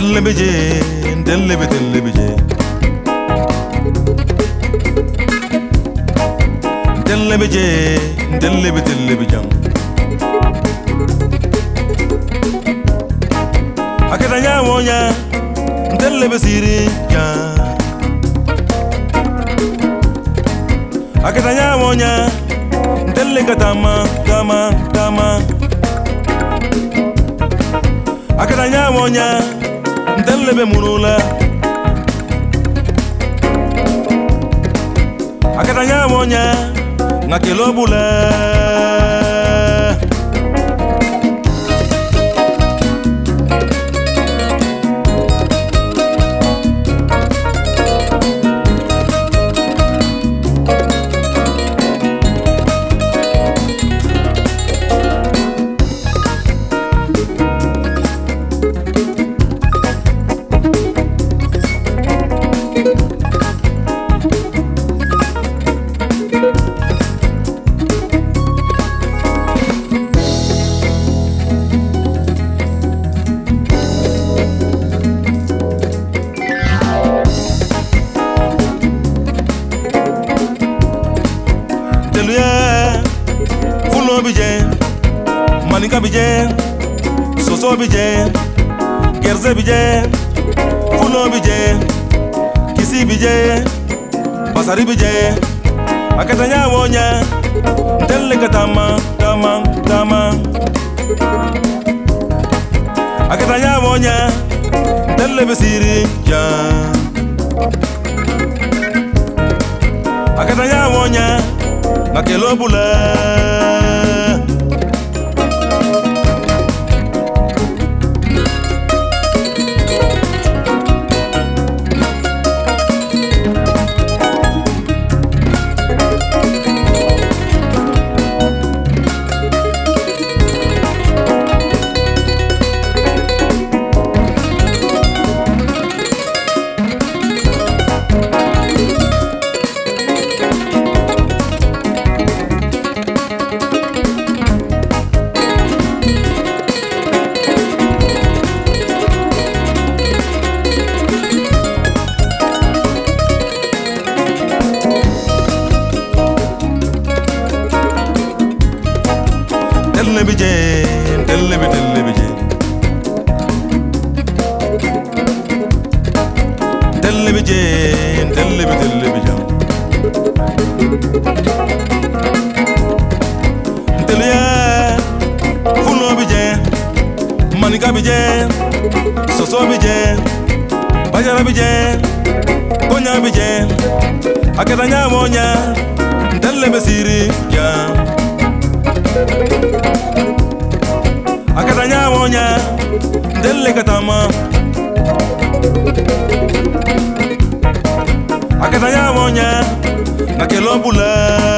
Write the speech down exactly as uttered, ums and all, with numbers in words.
Delebije, delebe, delebije. Delebije, delebe, delebijam. Aketanya wonya, delebe siri ya. Aketanya wonya, delega tama, tama, tama. Aketanya wonya, delebe murula. Aketanya wonya, ngakelobula. Fulo bije, manika bije, soso bije, gerze bije, fulo bije, kisi bije, pasari bije, akatanya wonya, telle katama, tama, tama. Akatanya wonya, telle besiri ya. Akatanya wonya, ngakelobula. Delebije, delebe, delebije. Delebije, delebe, delebije. Delia, fulo bije, manika bije, soso bije, bajara bije, konya bije, aketanya wonya, delebe siri ya. Akatanya wonya, delle katama. Akatanya wonya, ngakelobula.